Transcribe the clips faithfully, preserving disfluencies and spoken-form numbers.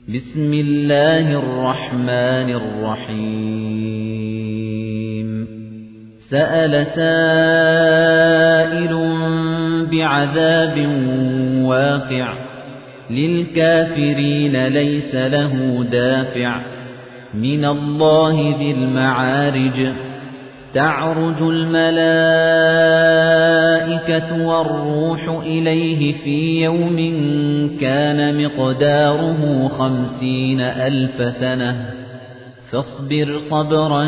بسم الله الرحمن الرحيم سأل سائل بعذاب واقع للكافرين ليس له دافع من الله ذي المعارج تعرج الملائكة والروح إليه في يوم كان مقداره خمسين ألف سنة فاصبر صبرا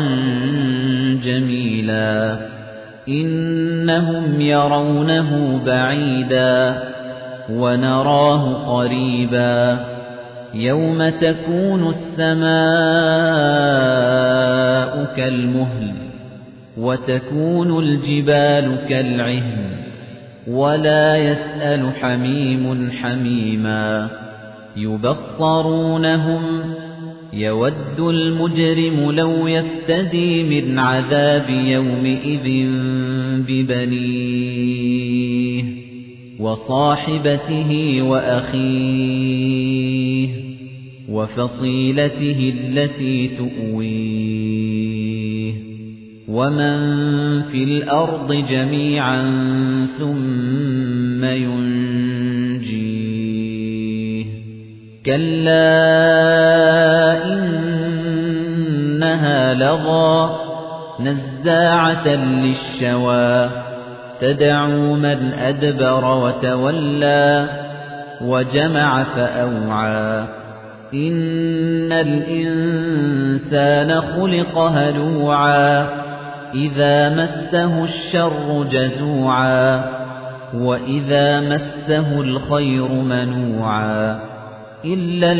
جميلا إنهم يرونه بعيدا ونراه قريبا يوم تكون السماء كالمهل وتكون الجبال كالعهن ولا يسأل حميم حميما يبصرونهم يود المجرم لو يفتدي من عذاب يومئذ ببنيه وصاحبته وأخيه وفصيلته التي تؤويه ومن في الأرض جميعا ثم ينجيه كلا إنها لظى نزاعة للشوى تدعو من أدبر وتولى وجمع فأوعى إن الإنسان خلق هلوعا إذا مسه الشر جزوعا وإذا مسه الخير منوعا إلا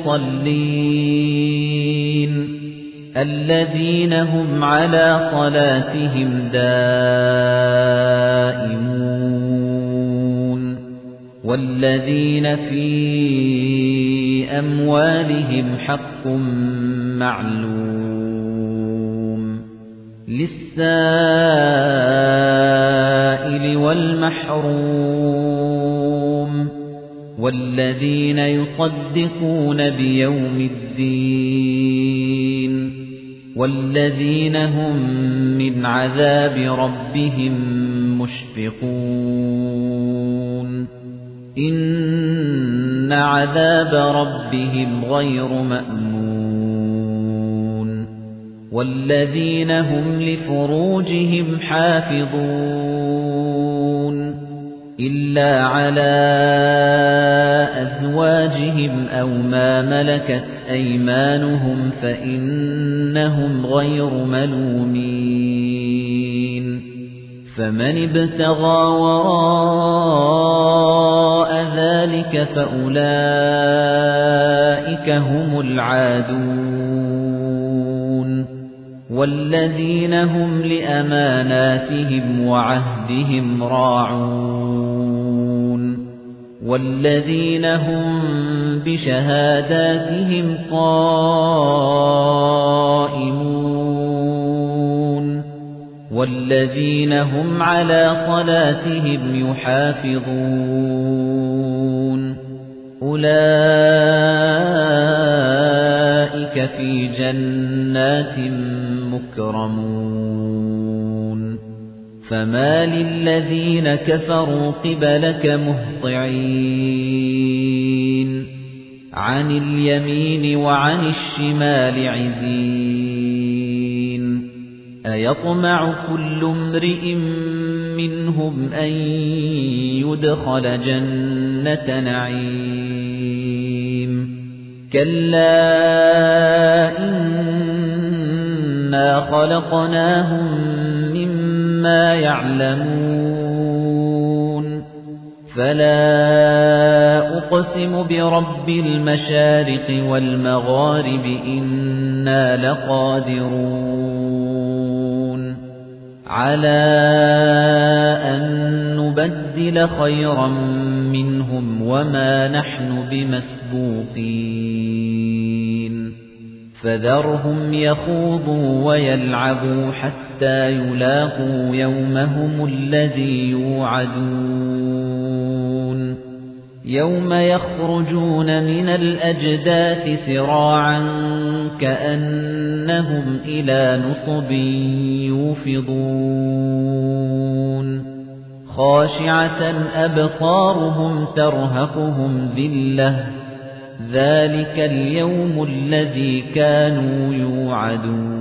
المصلين الذين هم على صلاتهم دائمون والذين في أموالهم حق معلوم للسائل والمحروم والذين يصدقون بيوم الدين والذين هم من عذاب ربهم مشفقون إن عذاب ربهم غير مأمون والذين هم لفروجهم حافظون إلا على أزواجهم أو ما ملكت أيمانهم فإنهم غير ملومين فمن ابتغى وراء ذلك فأولئك هم العادون والذين هم لأماناتهم وعهدهم راعون والذين هم بشهاداتهم قائمون والذين هم على صلاتهم يحافظون أولئك في جنات مكرمون فما للذين كفروا قبلك مهطعين عن اليمين وعن الشمال عزين أيطمع كل امرئ منهم أن يدخل جنة نعيم كلا إنا خلقناهم مما يعلمون فلا أقسم برب المشارق والمغارب إنا لقادرون على أن نبدل خيرا منهم وما نحن بمسبوقين فذرهم يخوضوا ويلعبوا حتى يلاقوا يومهم الذي يوعدون يَوْمَ يَخْرُجُونَ مِنَ الْأَجْدَاثِ سِرَاعًا كَأَنَّهُمْ إِلَى نُصُبٍ يُوفِضُونَ خَاشِعَةً أَبْصَارُهُمْ تَرْهَقُهُمْ ذِلَّةٌ ذَلِكَ الْيَوْمُ الَّذِي كَانُوا يُوعَدُونَ